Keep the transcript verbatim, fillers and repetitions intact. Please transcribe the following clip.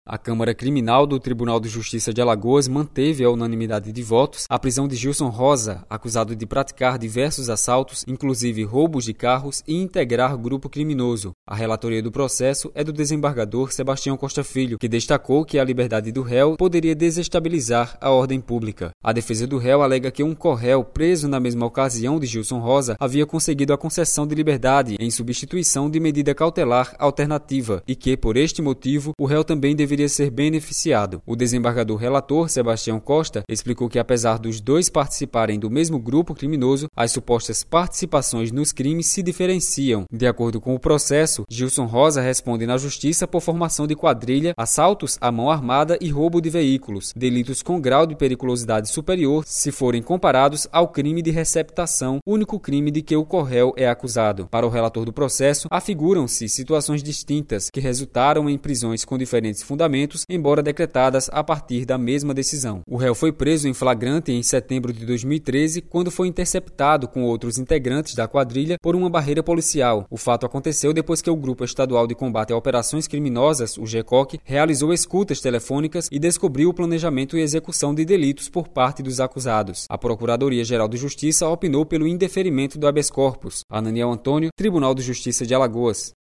A Câmara Criminal do Tribunal de Justiça de Alagoas manteve a unanimidade de votos a prisão de Gilson Rosa, acusado de praticar diversos assaltos, inclusive roubos de carros e integrar grupo criminoso. A relatoria do processo é do desembargador Sebastião Costa Filho, que destacou que a liberdade do réu poderia desestabilizar a ordem pública. A defesa do réu alega que um corréu preso na mesma ocasião de Gilson Rosa havia conseguido a concessão de liberdade em substituição de medida cautelar alternativa e que, por este motivo, o réu também deveria ser beneficiado. O desembargador relator, Sebastião Costa, explicou que apesar dos dois participarem do mesmo grupo criminoso, as supostas participações nos crimes se diferenciam. De acordo com o processo, Gilson Rosa responde na justiça por formação de quadrilha, assaltos à mão armada e roubo de veículos, delitos com grau de periculosidade superior se forem comparados ao crime de receptação, único crime de que o corréu é acusado. Para o relator do processo, afiguram-se situações distintas que resultaram em prisões com diferentes fundamentos, embora decretadas a partir da mesma decisão. O réu foi preso em flagrante em setembro de dois mil e treze, quando foi interceptado com outros integrantes da quadrilha por uma barreira policial. O fato aconteceu depois que o Grupo Estadual de Combate a Operações Criminosas, o GECOC, realizou escutas telefônicas e descobriu o planejamento e execução de delitos por parte dos acusados. A Procuradoria-Geral de Justiça opinou pelo indeferimento do habeas corpus. Ananiel Antônio, Tribunal de Justiça de Alagoas.